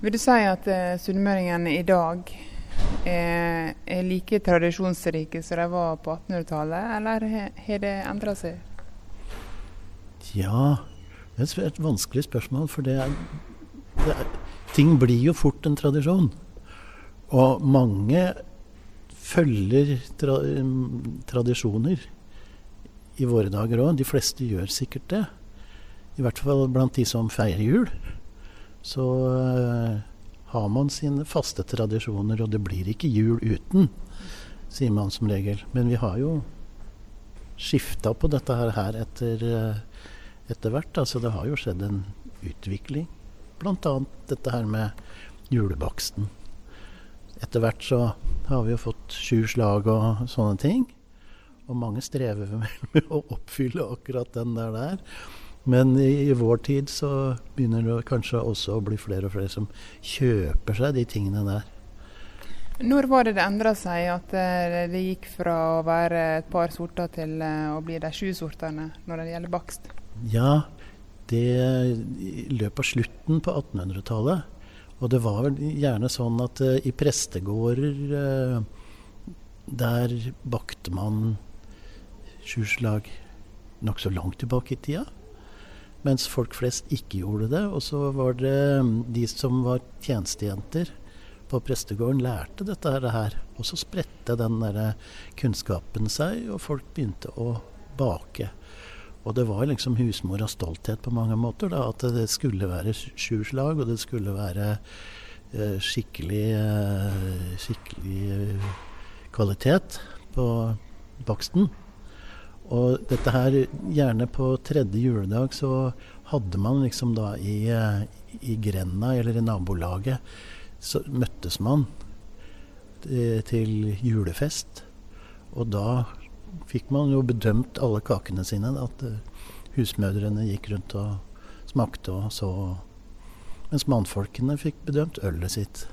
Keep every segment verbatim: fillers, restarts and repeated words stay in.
Vil du si at uh, sunnmøringene i dag er, er like tradisjonsrike som de var på attenhundretallet, eller har det endret seg? Ja, det er et vanskelig spørsmål, for det er, det er, ting blir jo fort en tradisjon. Og mange følger tra, tradisjoner i våre dager også. De fleste gjør sikkert det. I hvert fall blant de som feirer jul. Så uh, har man sine faste tradisjoner, og det blir ikke jul uten, sier man som regel. Men vi har jo skiftet på dette her, her etter, uh, etter hvert. Altså, det har jo skjedd en utvikling. Blant annet dette her med julebaksten. Etter hvert så har vi jo fått sju slag og sånne ting. Og mange strever med å oppfylle akkurat den der der. Men i, i vår tid så begynner det kanskje også å bli flere og flere som kjøper seg de tingene der. Når var det det endret seg at det gikk fra å være et par sorter til å bli de sju sortene når det gjelder bakst? Ja, det i løpet av slutten på attenhundretallet. Og det var vel gjerne sånn at uh, i prestegårder uh, der bakte man sju slag nok så langt tilbake i tida. Mens folk flest ikke gjorde det. Og så var det de som var tjenestejenter på prestegården lærte dette her. Og så spredte den der kunnskapen seg, og folk begynte å bake. Og det var liksom husmor av stolthet på mange måter, da, at det skulle være sju slag, og det skulle være eh, skikkelig, eh, skikkelig eh, kvalitet på baksten. Og dette her, gjerne på tredje juledag, så hadde man liksom da i, i grenda, eller i nabolaget, så møttes man til, til julefest. Og da fikk man jo bedømt alle kakene sine, at husmødrene gikk rundt og smakte og så, mens mannfolkene fikk bedømt ølet sitt.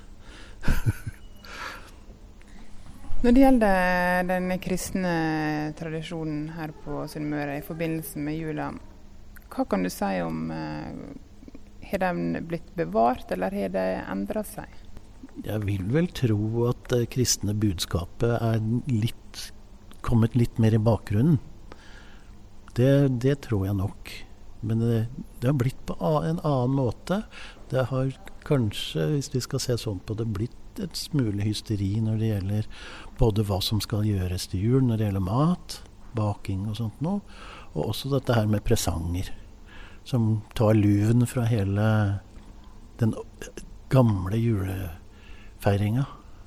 Når det gjelder den kristne tradisjonen her på Sunnmøre i forbindelse med jula, hva kan du si om, uh, har den blitt bevart, eller har det endret seg? Jeg vil vel tro at det kristne budskapet er litt, kommet litt mer i bakgrunnen. Det, det tror jeg nok. Men det, det har blitt på en annen måte. Det har kanskje, hvis vi skal se sånn på det, blitt et smule hysteri når det gjelder både hva som skal gjøres til jul, når det gjelder mat, baking og sånt noe, og også dette her med presanger, som tar luven fra hele den gamle julefeiringa.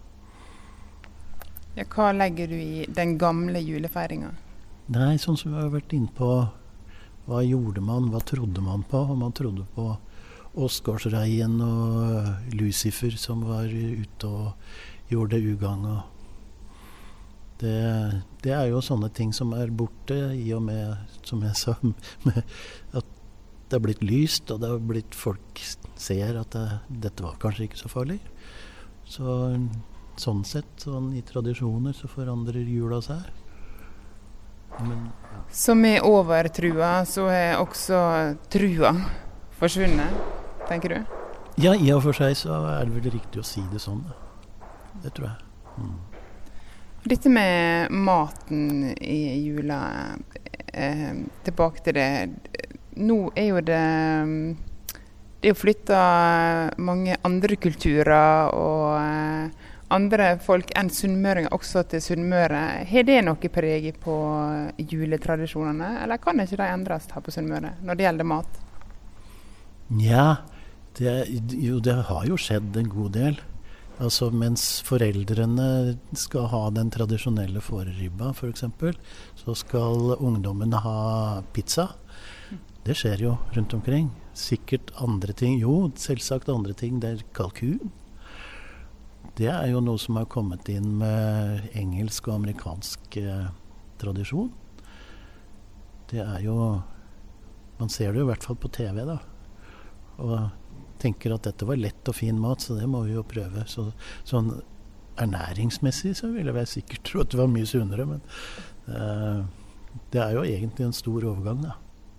Ja, hva legger du i den gamle julefeiringa? Nei, sånn som vi har vært inne på, hva gjorde man, hva trodde man på, og man trodde på Åsgårdsreien og Lucifer som var ute og gjorde ugang. Og det, det er jo sånne ting som er borte i og med, som jeg sa, med at det har blitt lyst, og det har blitt folk ser at det, dette var kanskje ikke så farlig. Så sånn sett, sånn i tradisjoner, så forandrer jula seg. Men, ja. Så med overtrua, så er også trua forsvunnet, tenker du? Ja, i og for seg så er det vel riktig å si det sånn. Det tror jeg. Mm. Dette med maten i jula, eh, tilbake til det. Nå er jo det, det er jo flyttet mange andre kulturer og eh, andre folk enn sunnmøringer også til Sunnmøre. Har det noe preget på juletradisjonene, eller kan ikke de endres her på Sunnmøre når det gjelder mat? Ja, det, jo, det har jo skjedd en god del. Altså, mens foreldrene skal ha den tradisjonelle fåreribba, for eksempel, så skal ungdommen ha pizza. Det skjer jo rundt omkring. Sikkert andre ting. Jo, selvsagt andre ting. Det er kalkun. Det er jo noe som har kommet inn med engelsk og amerikansk eh, tradisjon. Det er jo, man ser det jo i hvert fall på T V da, og tenker at dette var lett og fin mat, så det må vi jo prøve. Så, sånn ernæringsmessig så ville jeg sikkert tro at det var mye sunnere, men eh, det er jo egentlig en stor overgang da.